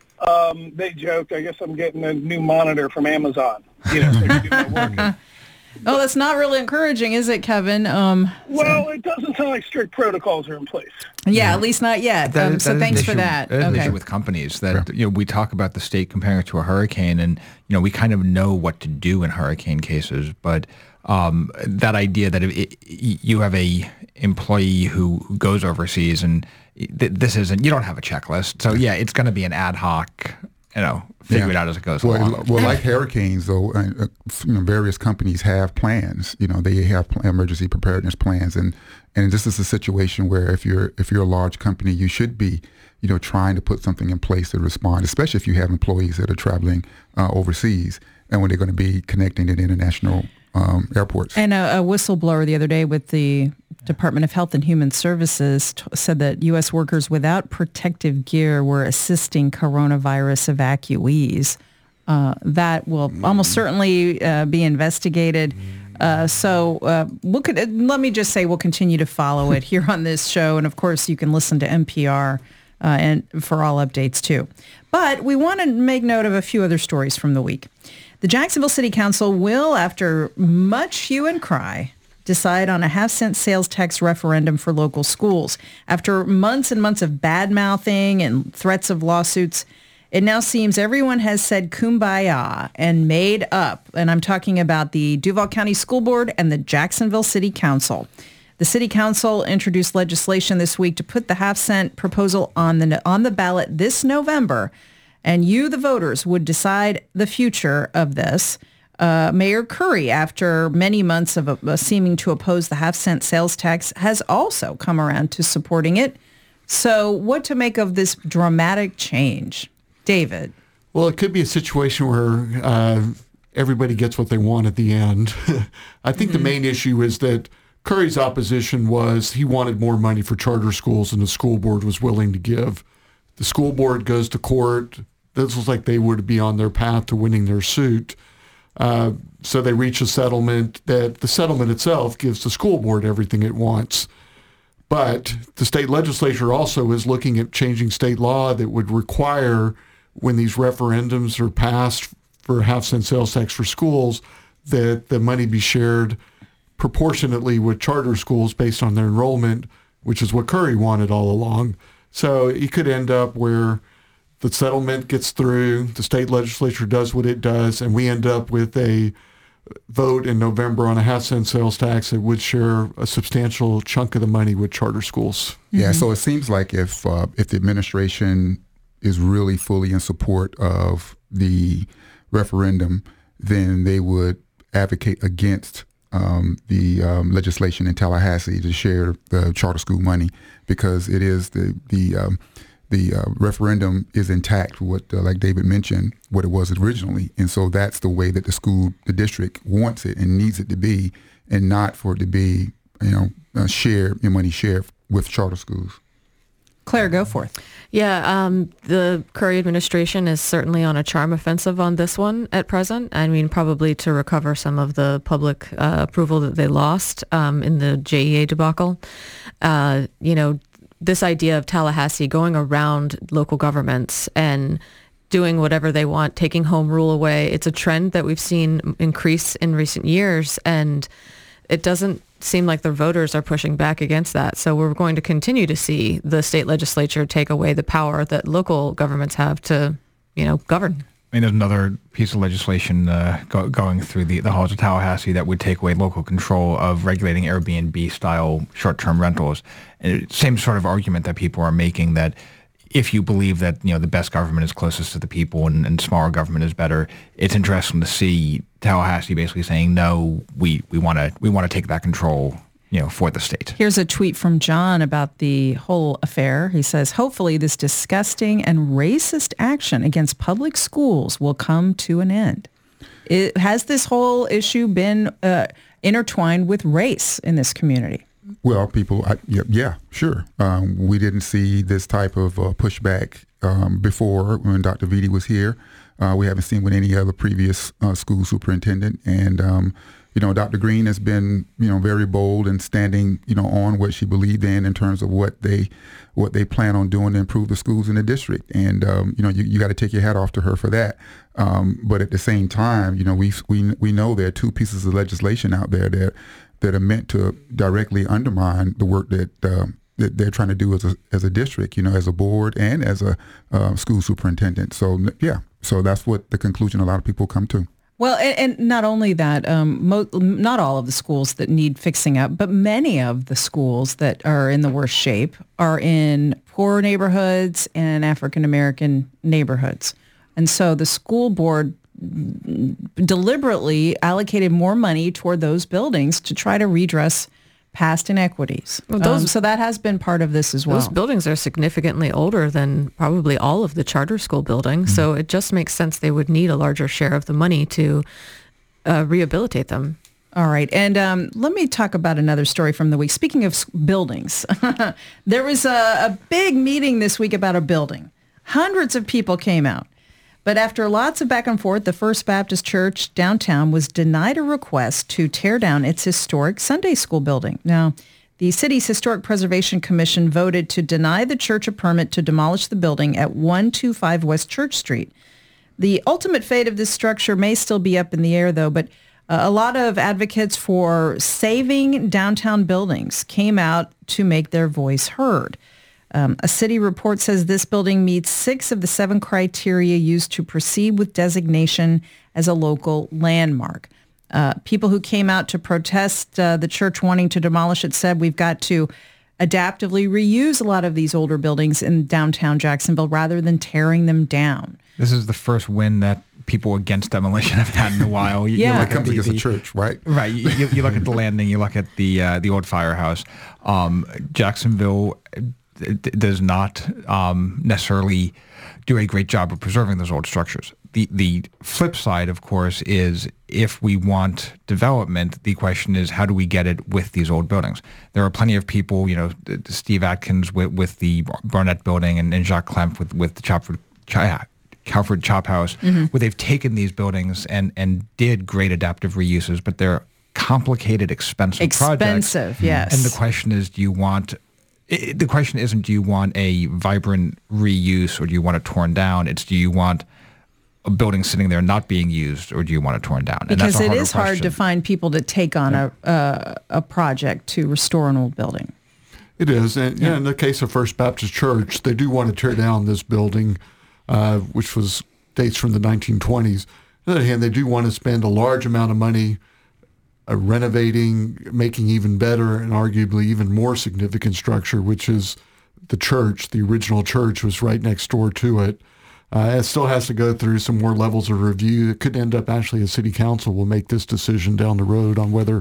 [SPEAKER 13] Um, they joked, I guess I'm getting a new monitor from Amazon. You know, so I can do my work.
[SPEAKER 1] Oh, that's not really encouraging, is it, Kevin? Um,
[SPEAKER 13] well,
[SPEAKER 1] so.
[SPEAKER 13] It doesn't sound like strict protocols are in place.
[SPEAKER 1] Yeah, yeah. At least not yet.
[SPEAKER 3] That,
[SPEAKER 1] um,
[SPEAKER 3] that
[SPEAKER 1] so thanks
[SPEAKER 3] issue,
[SPEAKER 1] for that.
[SPEAKER 3] That is
[SPEAKER 1] okay.
[SPEAKER 3] an issue with companies that,
[SPEAKER 2] yeah.
[SPEAKER 3] you know, we talk about the state comparing it to a hurricane, and, you know, we kind of know what to do in hurricane cases, but um, that idea that if it, you have a employee who goes overseas and th- this isn't, you don't have a checklist. So, yeah, it's going to be an ad hoc, you know, figure
[SPEAKER 2] yeah.
[SPEAKER 3] it out as it goes
[SPEAKER 2] well,
[SPEAKER 3] along.
[SPEAKER 2] Well, like hurricanes, though, uh, you know, various companies have plans. You know, they have emergency preparedness plans, and, and this is a situation where if you're if you're a large company, you should be, you know, trying to put something in place to respond, especially if you have employees that are traveling uh, overseas and when they're going to be connecting at international um, airports.
[SPEAKER 1] And a, a whistleblower the other day with the Department of Health and Human Services t- said that U S workers without protective gear were assisting coronavirus evacuees. Uh, that will almost certainly uh, be investigated. Uh, so uh, we'll, let me just say we'll continue to follow it here on this show. And of course, you can listen to N P R uh, and for all updates too. But we want to make note of a few other stories from the week. The Jacksonville City Council will, after much hue and cry, decide on a half-cent sales tax referendum for local schools. After months and months of bad-mouthing and threats of lawsuits, it now seems everyone has said kumbaya and made up. And I'm talking about the Duval County School Board and the Jacksonville City Council. The City Council introduced legislation this week to put the half-cent proposal on the on the ballot this November. And you, the voters, would decide the future of this. Uh, Mayor Curry, after many months of uh, seeming to oppose the half-cent sales tax, has also come around to supporting it. So what to make of this dramatic change? David?
[SPEAKER 5] Well, it could be a situation where uh, everybody gets what they want at the end. I think mm-hmm. the main issue is that Curry's opposition was he wanted more money for charter schools than the school board was willing to give. The school board goes to court. This was like they would be on their path to winning their suit. Uh, so they reach a settlement that the settlement itself gives the school board everything it wants. But the state legislature also is looking at changing state law that would require when these referendums are passed for half-cent sales tax for schools that the money be shared proportionately with charter schools based on their enrollment, which is what Curry wanted all along. So it could end up where the settlement gets through, the state legislature does what it does, and we end up with a vote in November on a half-cent sales tax that would share a substantial chunk of the money with charter schools.
[SPEAKER 2] Yeah, mm-hmm. So it seems like if uh, if the administration is really fully in support of the referendum, then they would advocate against um, the um, legislation in Tallahassee to share the charter school money, because it is the the um, the uh, referendum is intact, what uh, like David mentioned, what it was originally. And so that's the way that the school, the district wants it and needs it to be, and not for it to be, you know, uh, share your money share with charter schools.
[SPEAKER 1] Claire, go forth.
[SPEAKER 4] Yeah, um, the Curry administration is certainly on a charm offensive on this one at present. I mean, probably to recover some of the public uh, approval that they lost um, in the J E A debacle. Uh, you know, this idea of Tallahassee going around local governments and doing whatever they want, taking home rule away, it's a trend that we've seen increase in recent years, and it doesn't seem like the voters are pushing back against that. So we're going to continue to see the state legislature take away the power that local governments have to, you know, govern.
[SPEAKER 3] I mean, there's another piece of legislation uh, go, going through the, the halls of Tallahassee that would take away local control of regulating Airbnb-style short-term rentals. And it, same sort of argument that people are making, that if you believe that, you know, the best government is closest to the people and, and smaller government is better, it's interesting to see Tallahassee basically saying, no, we we want to we want to take that control, you know, for the state.
[SPEAKER 1] Here's a tweet from John about the whole affair. He says, hopefully this disgusting and racist action against public schools will come to an end. It, has this whole issue been uh, intertwined with race in this community?
[SPEAKER 2] Well, people, I, yeah, yeah, sure. Um, we didn't see this type of uh, pushback um, before when Doctor Vitti was here. Uh, we haven't seen with any other previous uh, school superintendent. And, um, you know, Doctor Green has been, you know, very bold and standing, you know, on what she believed in in terms of what they what they plan on doing to improve the schools in the district. And, um, you know, you, you got to take your hat off to her for that. Um, but at the same time, you know, we we we know there are two pieces of legislation out there that that are meant to directly undermine the work that uh, that they're trying to do as a as a district, you know, as a board and as a uh, school superintendent. So yeah, so that's what the conclusion a lot of people come to.
[SPEAKER 1] Well, and, and not only that, um, mo- not all of the schools that need fixing up, but many of the schools that are in the worst shape are in poor neighborhoods and African-American neighborhoods. And so the school board deliberately allocated more money toward those buildings to try to redress past inequities. Well, those, um, so that has been part of this as well.
[SPEAKER 4] Those buildings are significantly older than probably all of the charter school buildings, mm-hmm. so it just makes sense they would need a larger share of the money to uh, rehabilitate them.
[SPEAKER 1] All right, and um, let me talk about another story from the week. Speaking of buildings, there was a, a big meeting this week about a building. Hundreds of people came out. But after lots of back and forth, the First Baptist Church downtown was denied a request to tear down its historic Sunday school building. Now, the city's Historic Preservation Commission voted to deny the church a permit to demolish the building at one twenty-five West Church Street. The ultimate fate of this structure may still be up in the air, though, but uh, a lot of advocates for saving downtown buildings came out to make their voice heard. Um, a city report says this building meets six of the seven criteria used to proceed with designation as a local landmark. Uh, people who came out to protest uh, the church wanting to demolish it said we've got to adaptively reuse a lot of these older buildings in downtown Jacksonville rather than tearing them down.
[SPEAKER 3] This is the first win that people against demolition have had in a while. You,
[SPEAKER 1] yeah,
[SPEAKER 3] you
[SPEAKER 2] it comes against the church, right?
[SPEAKER 3] Right. You, you, you look at the landing, you look at the uh, the old firehouse. Um, Jacksonville d- does not um, necessarily do a great job of preserving those old structures. The the flip side, of course, is if we want development, the question is how do we get it with these old buildings? There are plenty of people, you know, Steve Atkins with, with the Barnett Building and, and Jacques Klemp with, with the Chopford, Ch- Calford Chop House, mm-hmm. where they've taken these buildings and, and did great adaptive reuses, but they're complicated, expensive,
[SPEAKER 1] expensive
[SPEAKER 3] projects.
[SPEAKER 1] Expensive, yes.
[SPEAKER 3] And the question is, do you want... It, the question isn't do you want a vibrant reuse or do you want it torn down? It's do you want a building sitting there not being used or do you want it torn down? And
[SPEAKER 1] because
[SPEAKER 3] that's a
[SPEAKER 1] it is
[SPEAKER 3] question.
[SPEAKER 1] hard to find people to take on yeah. a uh, a project to restore an old building.
[SPEAKER 5] It is. And yeah. in the case of First Baptist Church, they do want to tear down this building, uh, which was dates from the nineteen twenties. On the other hand, they do want to spend a large amount of money Uh, renovating, making even better and arguably even more significant structure, which is the church. The original church was right next door to it. Uh, it still has to go through some more levels of review. It could end up actually a city council will make this decision down the road on whether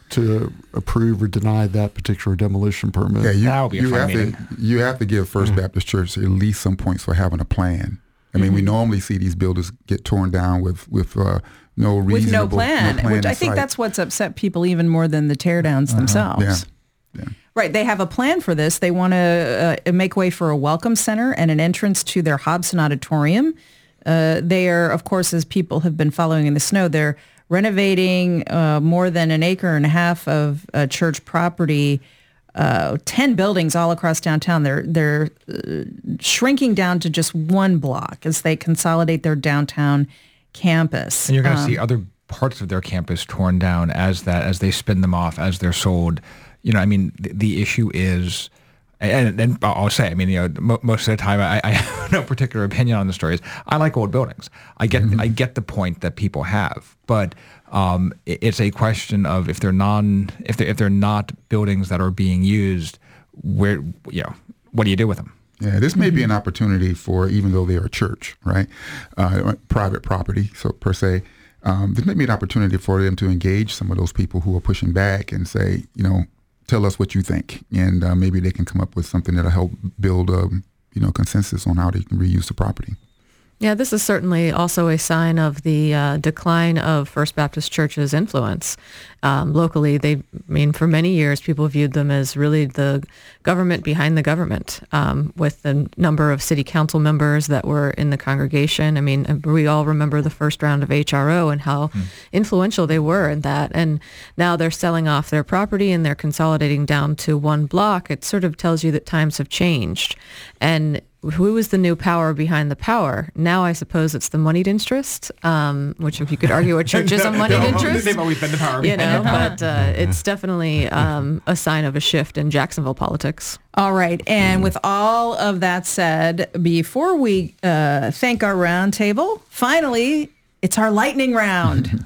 [SPEAKER 5] to approve or deny that particular demolition permit.
[SPEAKER 2] Yeah, you,
[SPEAKER 3] That'll be a
[SPEAKER 2] you
[SPEAKER 3] fun
[SPEAKER 2] have
[SPEAKER 3] meeting.
[SPEAKER 2] to you have to give First
[SPEAKER 5] Mm-hmm.
[SPEAKER 2] Baptist Church at least some points for having a plan. I mean,
[SPEAKER 1] Mm-hmm.
[SPEAKER 2] we normally see these buildings get torn down with with uh, no reasonable
[SPEAKER 1] With no plan,
[SPEAKER 2] no plan
[SPEAKER 1] which
[SPEAKER 2] in
[SPEAKER 1] I think
[SPEAKER 2] sight.
[SPEAKER 1] that's what's upset people even more than the teardowns themselves.
[SPEAKER 2] Yeah. Yeah.
[SPEAKER 1] Right. They have a plan for this. They want to uh, make way for a welcome center and an entrance to their Hobson Auditorium. Uh, they are, of course, as people have been following in the snow, they're renovating uh, more than an acre and a half of uh, church property, uh, ten buildings all across downtown. They're they're uh, shrinking down to just one block as they consolidate their downtown campus.
[SPEAKER 3] And you're going to
[SPEAKER 1] Um,
[SPEAKER 3] see other parts of their campus torn down as that as they spin them off, as they're sold. You know, I mean, the, the issue is, and, and I'll say, I mean, you know, mo- most of the time, I, I have no particular opinion on the stories. I like old buildings. I get, I get the point that people have, but um, it, it's a question of if they're non, if they if they're not buildings that are being used, where, you know, what do you do with them?
[SPEAKER 2] Yeah, this may be an opportunity for, even though they are a church, right, uh, private property, so per se, um, this may be an opportunity for them to engage some of those people who are pushing back and say, you know, tell us what you think, and uh, maybe they can come up with something that'll help build, um, you know, consensus on how they can reuse the property.
[SPEAKER 4] Yeah, this is certainly also a sign of the uh, decline of First Baptist Church's influence. Um, locally, they, I mean, for many years, people viewed them as really the government behind the government, um, with the number of city council members that were in the congregation. I mean, we all remember the first round of H R O and how mm. influential they were in that. And now they're selling off their property and they're consolidating down to one block. It sort of tells you that times have changed. And who is the new power behind the power? Now, I suppose it's the moneyed interest, um, which if you could argue a church is a moneyed interest.
[SPEAKER 3] They've always been the power.
[SPEAKER 4] You know, but uh, it's definitely um, a sign of a shift in Jacksonville politics.
[SPEAKER 1] All right. And with all of that said, before we uh, thank our round table, finally, it's our lightning round.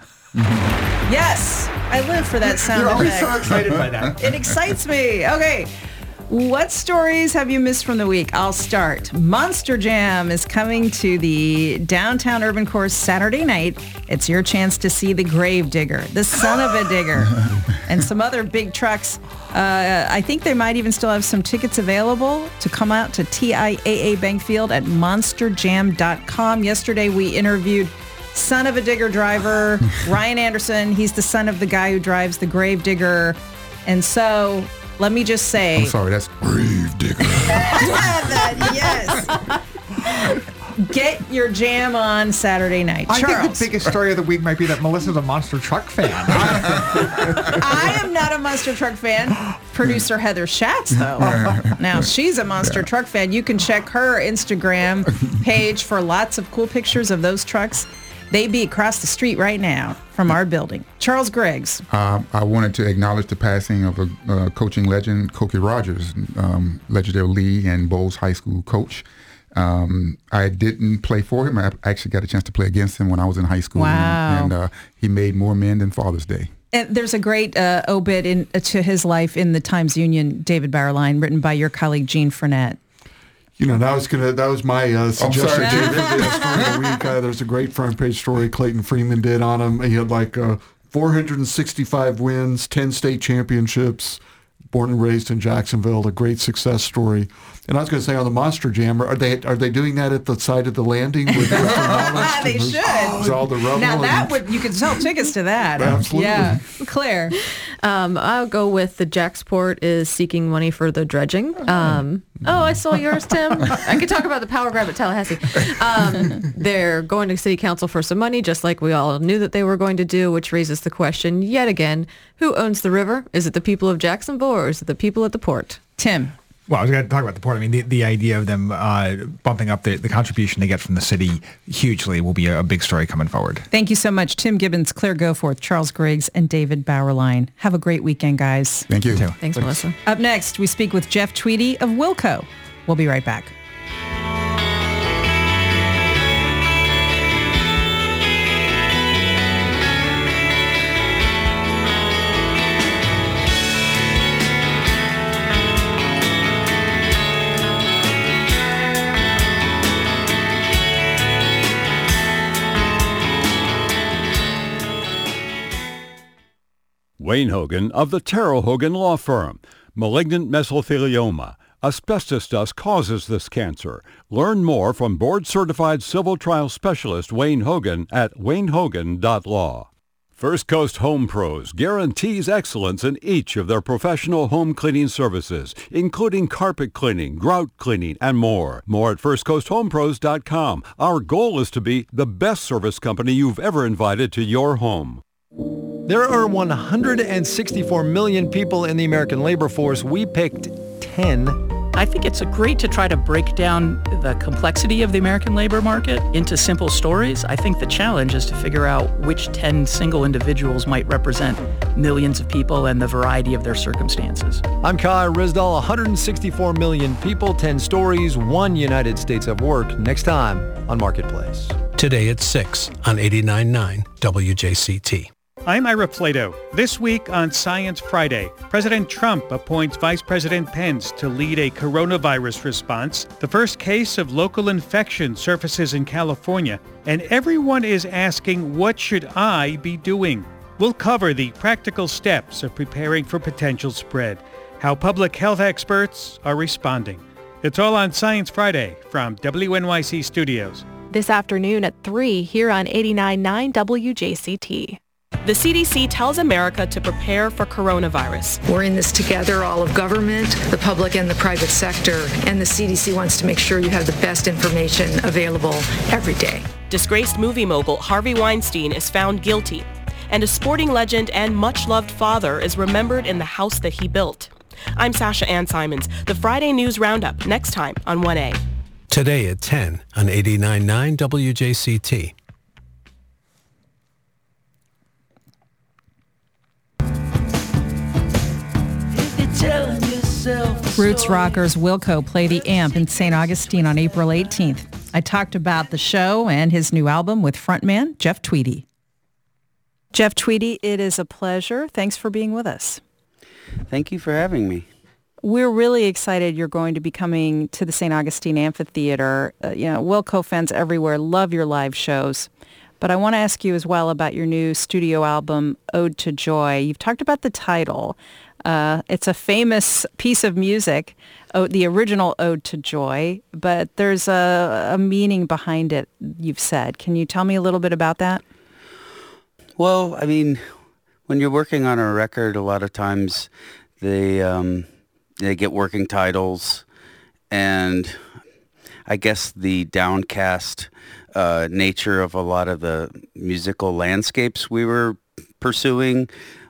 [SPEAKER 1] Yes, I live for that sound
[SPEAKER 3] You're always
[SPEAKER 1] effect.
[SPEAKER 3] so excited by that.
[SPEAKER 1] It excites me. Okay. What stories have you missed from the week? I'll start. Monster Jam is coming to the Downtown Urban Course Saturday night. It's your chance to see the Grave Digger, the son of a digger, and some other big trucks. Uh, I think they might even still have some tickets available to come out to T I A A Bankfield at monster jam dot com. Yesterday we interviewed son of a digger driver, Ryan Anderson. He's the son of the guy who drives the Grave Digger. And so... let me just say...
[SPEAKER 2] I'm sorry, that's Grave Digger.
[SPEAKER 1] Yes. Get your jam on Saturday night.
[SPEAKER 3] I
[SPEAKER 1] Charles.
[SPEAKER 3] think the biggest story of the week might be that Melissa's a monster truck fan.
[SPEAKER 1] I am not a monster truck fan. Producer Heather Schatz, though. Now, she's a monster yeah. truck fan. You can check her Instagram page for lots of cool pictures of those trucks. They be across the street right now from our building. Charles Griggs.
[SPEAKER 2] Um, I wanted to acknowledge the passing of a uh, coaching legend, Cokie Rogers, um, legendary Lee and Bowles High School coach. Um, I didn't play for him. I actually got a chance to play against him when I was in high school.
[SPEAKER 1] Wow.
[SPEAKER 2] And, and uh, he made more men than Father's Day.
[SPEAKER 1] And there's a great uh, obit in, uh, to his life in the Times-Union, David Bauerlein, written by your colleague Gene Fournette.
[SPEAKER 5] You know, that was gonna. That was my uh, suggestion
[SPEAKER 2] sorry,
[SPEAKER 5] too, for the story of the week. Uh, there's a great front page story Clayton Freeman did on him. He had like uh, four hundred sixty-five wins, ten state championships. Born and raised in Jacksonville, a great success story. And I was going to say on the Monster Jam, are they are they doing that at the side of the landing? With
[SPEAKER 1] they should.
[SPEAKER 5] All the rubble
[SPEAKER 1] now that
[SPEAKER 5] and,
[SPEAKER 1] would you could sell tickets to that.
[SPEAKER 5] Absolutely.
[SPEAKER 1] Yeah, Claire.
[SPEAKER 4] Um, I'll go with the Jacksport is seeking money for the dredging. Um, oh, I saw yours, Tim. I could talk about the power grab at Tallahassee. Um, they're going to city council for some money, just like we all knew that they were going to do, which raises the question yet again, who owns the river? Is it the people of Jacksonville or is it the people at the port?
[SPEAKER 1] Tim.
[SPEAKER 3] Well, I was going to talk about the port. I mean, the, the idea of them uh, bumping up the, the contribution they get from the city hugely will be a, a big story coming forward.
[SPEAKER 1] Thank you so much, Tim Gibbons, Claire Goforth, Charles Griggs, and David Bauerlein. Have a great weekend, guys.
[SPEAKER 2] Thank you.
[SPEAKER 4] Thanks, Thanks, Melissa.
[SPEAKER 1] Up next, we speak with Jeff Tweedy of Wilco. We'll be right back.
[SPEAKER 14] When Wayne Hogan of the Terrell Hogan Law Firm. Malignant mesothelioma. Asbestos dust causes this cancer. Learn more from board-certified civil trial specialist Wayne Hogan at wayne hogan dot law. First Coast Home Pros guarantees excellence in each of their professional home cleaning services, including carpet cleaning, grout cleaning, and more. More at first coast home pros dot com. Our goal is to be the best service company you've ever invited to your home.
[SPEAKER 15] There are one hundred sixty-four million people in the American labor force. We picked ten.
[SPEAKER 16] I think it's great to try to break down the complexity of the American labor market into simple stories. I think the challenge is to figure out which ten single individuals might represent millions of people and the variety of their circumstances.
[SPEAKER 15] I'm Kai Rizdal. one hundred sixty-four million people, ten stories, one United States of work. Next time on Marketplace.
[SPEAKER 17] Today at six on eighty-nine point nine W J C T.
[SPEAKER 18] I'm Ira Flato. This week on Science Friday, President Trump appoints Vice President Pence to lead a coronavirus response. The first case of local infection surfaces in California, and everyone is asking, what should I be doing? We'll cover the practical steps of preparing for potential spread, how public health experts are responding. It's all on Science Friday from W N Y C Studios.
[SPEAKER 19] This afternoon at three here on eighty-nine point nine W J C T.
[SPEAKER 20] The C D C tells America to prepare for coronavirus.
[SPEAKER 21] We're in this together, all of government, the public and the private sector, and the C D C wants to make sure you have the best information available every day.
[SPEAKER 20] Disgraced movie mogul Harvey Weinstein is found guilty, and a sporting legend and much-loved father is remembered in the house that he built. I'm Sasha Ann Simons. The Friday News Roundup, next time on one A.
[SPEAKER 17] Today at ten on eighty-nine point nine W J C T.
[SPEAKER 1] Roots rockers Wilco play the Amp in Saint Augustine on April eighteenth. I talked about the show and his new album with frontman Jeff Tweedy. Jeff Tweedy, it is a pleasure. Thanks for being with us.
[SPEAKER 22] Thank you for having me.
[SPEAKER 1] We're really excited you're going to be coming to the Saint Augustine Amphitheater. Uh, you know, Wilco fans everywhere love your live shows. But I want to ask you as well about your new studio album, Ode to Joy. You've talked about the title. Uh, it's a famous piece of music, oh, the original Ode to Joy, but there's a, a meaning behind it, you've said. Can you tell me a little bit about that?
[SPEAKER 22] Well, I mean, when you're working on a record, a lot of times they, um, they get working titles, and I guess the downcast uh, nature of a lot of the musical landscapes we were pursuing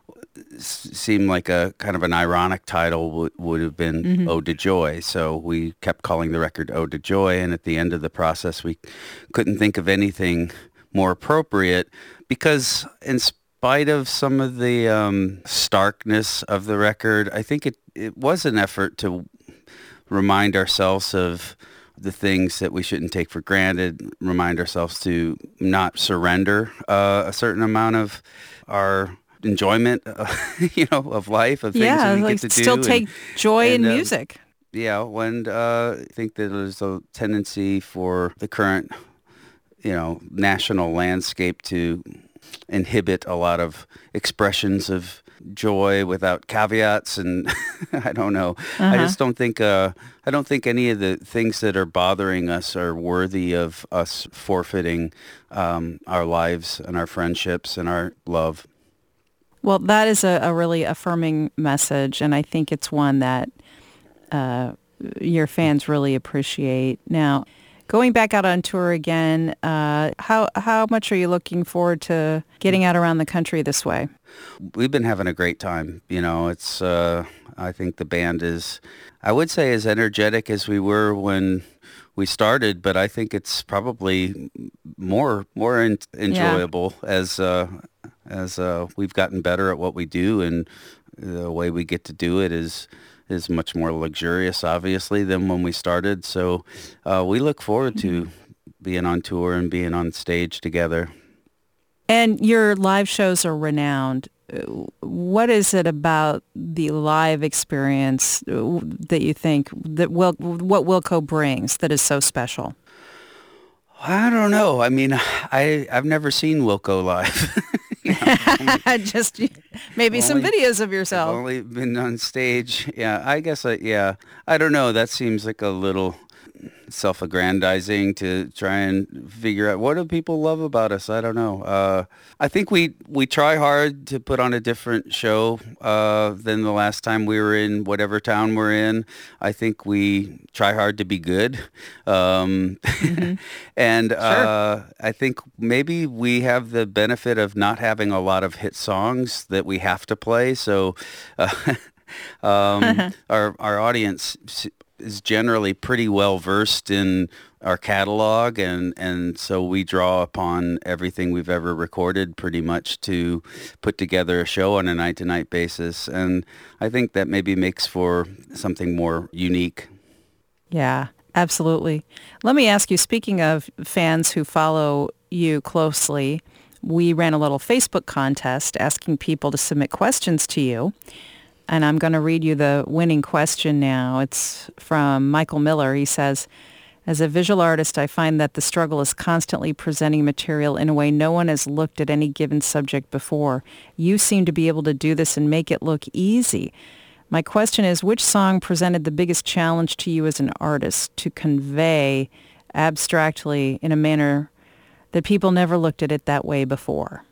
[SPEAKER 22] seemed like a kind of an ironic title w- would have been mm-hmm. Ode to Joy. So we kept calling the record Ode to Joy, and at the end of the process, we couldn't think of anything more appropriate because in spite of some of the um, starkness of the record, I think it, it was an effort to remind ourselves of the things that we shouldn't take for granted, remind ourselves to not surrender uh, a certain amount of our enjoyment, uh, you know, of life, of things
[SPEAKER 1] yeah,
[SPEAKER 22] that we
[SPEAKER 1] like
[SPEAKER 22] get to
[SPEAKER 1] still
[SPEAKER 22] do.
[SPEAKER 1] take
[SPEAKER 22] and,
[SPEAKER 1] joy
[SPEAKER 22] and,
[SPEAKER 1] in
[SPEAKER 22] uh,
[SPEAKER 1] music.
[SPEAKER 22] Yeah, and uh, I think that there's a tendency for the current, you know, national landscape to inhibit a lot of expressions of joy without caveats, and I don't know. Uh-huh. I just don't think. Uh, I don't think any of the things that are bothering us are worthy of us forfeiting um, our lives and our friendships and our love.
[SPEAKER 1] Well, that is a, a really affirming message, and I think it's one that uh, your fans really appreciate. Now, going back out on tour again, uh, how how much are you looking forward to getting out around the country this way?
[SPEAKER 22] We've been having a great time. You know, it's. Uh, I think the band is, I would say, as energetic as we were when we started, but I think it's probably more more in, enjoyable yeah. as. Uh, as uh, we've gotten better at what we do, and the way we get to do it is is much more luxurious, obviously, than when we started. So uh, we look forward to being on tour and being on stage together.
[SPEAKER 1] And your live shows are renowned. What is it about the live experience that you think that Wil- what Wilco brings that is so special?
[SPEAKER 22] I don't know. I mean, I, I've never seen Wilco live. Yeah.
[SPEAKER 1] Just maybe some
[SPEAKER 22] Only-
[SPEAKER 1] videos of
[SPEAKER 22] I've
[SPEAKER 1] yourself.
[SPEAKER 22] only been on stage. Yeah, I guess. I, yeah, I don't know. That seems like a little self-aggrandizing to try and figure out what do people love about us. I don't know. Uh, I think we we try hard to put on a different show uh, than the last time we were in whatever town we're in. I think we try hard to be good. Um,
[SPEAKER 1] Mm-hmm.
[SPEAKER 22] and uh, I think maybe we have the benefit of not having a lot of hit songs that we have to play. So uh, um, our our audience is generally pretty well versed in our catalog, and, and so we draw upon everything we've ever recorded pretty much to put together a show on a night-to-night basis. And I think that maybe makes for something more unique.
[SPEAKER 1] Yeah, absolutely. Let me ask you, speaking of fans who follow you closely, we ran a little Facebook contest asking people to submit questions to you. And I'm going to read you the winning question now. It's from Michael Miller. He says, as a visual artist, I find that the struggle is constantly presenting material in a way no one has looked at any given subject before. You seem to be able to do this and make it look easy. My question is, which song presented the biggest challenge to you as an artist to convey abstractly in a manner that people never looked at it that way before?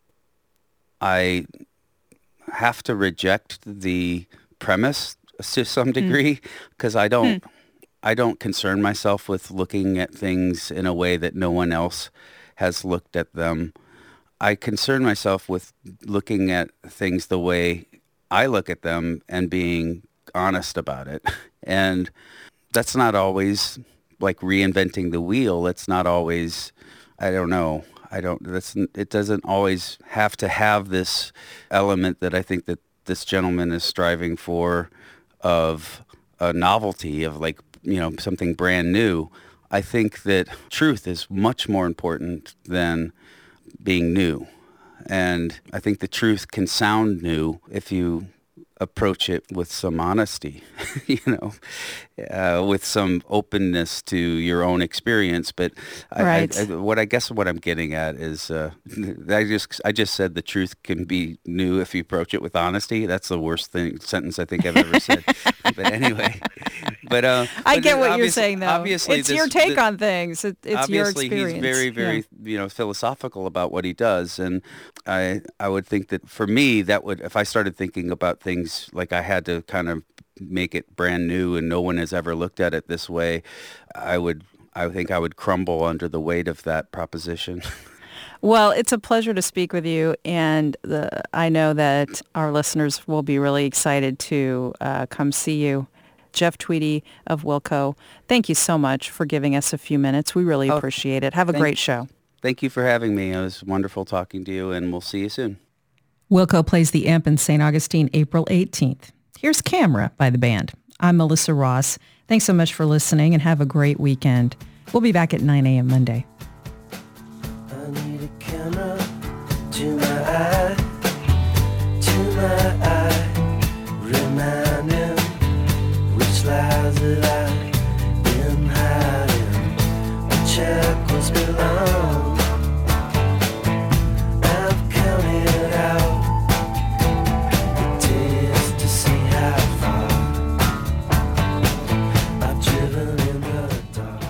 [SPEAKER 22] I have to reject the premise to some degree because I don't hmm. I don't concern myself with looking at things in a way that no one else has looked at them. I concern myself with looking at things the way I look at them and being honest about it. And that's not always like reinventing the wheel. It's not always, I don't know. I don't, that's, it doesn't always have to have this element that I think that this gentleman is striving for of a novelty, of like, you know, something brand new. I think that truth is much more important than being new. And I think the truth can sound new if you approach it with some honesty, you know, uh, with some openness to your own experience. But I,
[SPEAKER 1] right.
[SPEAKER 22] I, I, what I guess what I'm getting at is, uh, I just I just said the truth can be new if you approach it with honesty. That's the worst thing sentence I think I've ever said. But anyway, but uh,
[SPEAKER 1] I
[SPEAKER 22] but
[SPEAKER 1] get what you're
[SPEAKER 22] obvious,
[SPEAKER 1] saying, though.
[SPEAKER 22] Obviously,
[SPEAKER 1] it's
[SPEAKER 22] this,
[SPEAKER 1] your take
[SPEAKER 22] the,
[SPEAKER 1] on things. It, it's your experience.
[SPEAKER 22] Obviously, he's very, very,
[SPEAKER 1] yeah.
[SPEAKER 22] you know, philosophical about what he does, and I I would think that for me, that would, if I started thinking about things like I had to kind of make it brand new and no one has ever looked at it this way, I would, I think I would crumble under the weight of that proposition.
[SPEAKER 1] Well, it's a pleasure to speak with you, and the, I know that our listeners will be really excited to uh, come see you. Jeff Tweedy of Wilco, thank you so much for giving us a few minutes. We really
[SPEAKER 22] Oh,
[SPEAKER 1] appreciate it. Have a
[SPEAKER 22] thank-
[SPEAKER 1] great show.
[SPEAKER 22] Thank you for having me. It was wonderful talking to you, and we'll see you soon.
[SPEAKER 1] Wilco plays the Imp in Saint Augustine April eighteenth. Here's Camera by the band. I'm Melissa Ross. Thanks so much for listening, and have a great weekend. We'll be back at nine a.m. Monday.
[SPEAKER 6] I need a camera to my eye, to my eye, reminding which lies that I've been hiding, which shackles belong. I've counted out the days to see how far I've driven in the dark.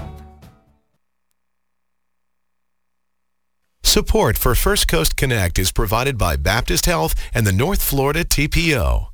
[SPEAKER 17] Support for First Coast Connect is provided by Baptist Health and the North Florida T P O.